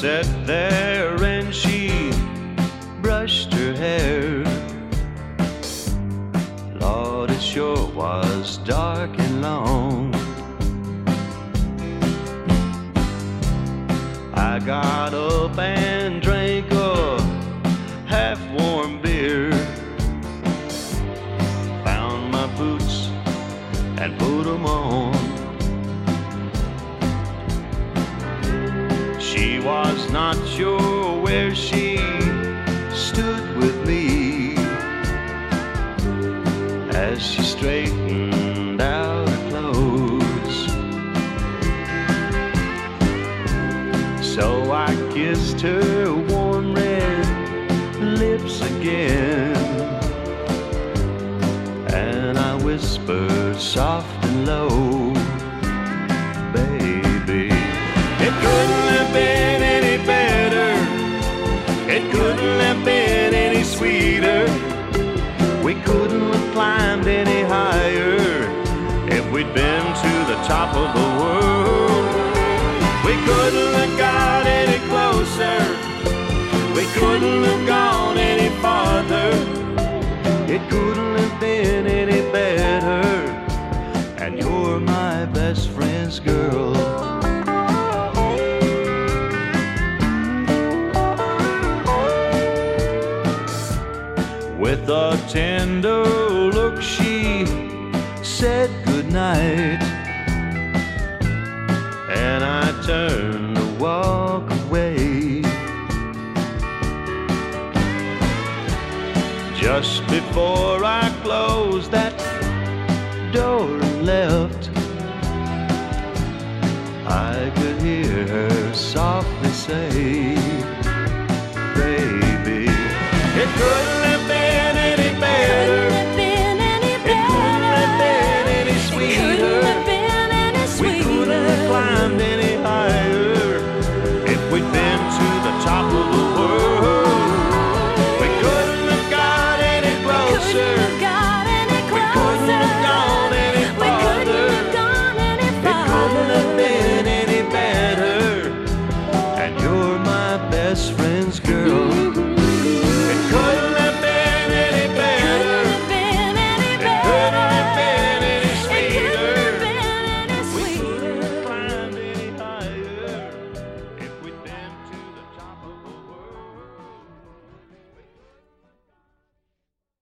sat there and she brushed her hair. Lord, it sure was dark and long. I got up and drank a half-warm beer, found my boots and put them on. She was not sure where she stood with me as she straightened out her clothes. So I kissed her warm red lips again, and I whispered soft and low, baby, it couldn't have been any better, it couldn't have been any sweeter, we couldn't have climbed any higher if we'd been to the top of the world. We couldn't have got any closer, we couldn't have gone any farther, it couldn't have been any better, and you're my best friend's girl. With a tender look she said goodnight, and I turned to walk away. Just before I closed that door and left, I could hear her softly say,